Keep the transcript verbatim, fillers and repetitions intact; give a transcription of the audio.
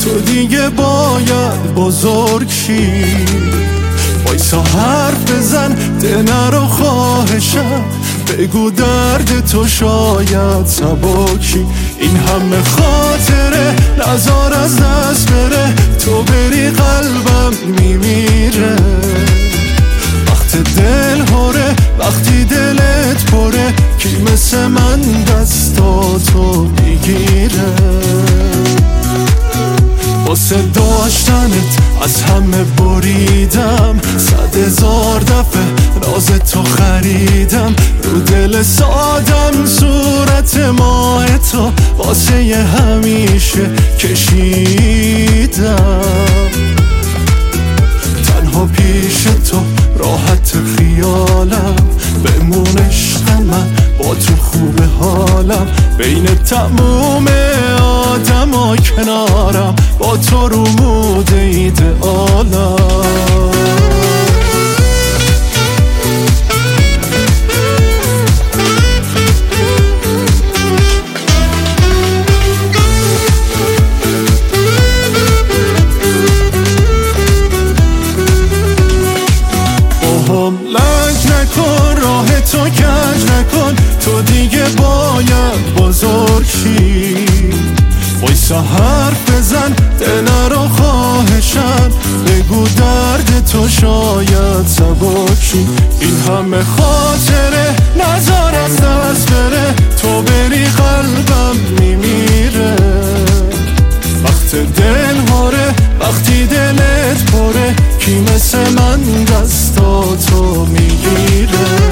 تو دیگه باید بزرگ شی. وایسا حرف بزن دل رو خواهشم، بگو درد تو شاید سبکی. این همه خاطره نزار از دست بره، تو بری قلبم میمیره. وقت دل هره وقتی دلت پره، کی مثل من دستاتو میگیره. واسه داشتنت از همه بریدم، صد هزار دفعه راز تو خریدم. رو دل سادم صورت ماه تو واسه ی همیشه کشیدم. تنها پیش تو راحت خیالم، بمون عشق من با تو خوب حالم. بین تموم آدم ها کنارم، با تو رو مود ایدئالم. لنگ نکن راه تو کج نکن، تو دیگه باید بزرگ شی. وایسا حرف بزن دل رو خواهشم، بگو درد تو شاید سبکی. این همه خاطره نزار از دست بره، تو بری قلبم میمیره. وقت دل هاره وقتی دلت پره، کی مثل من دستاتو میگیره.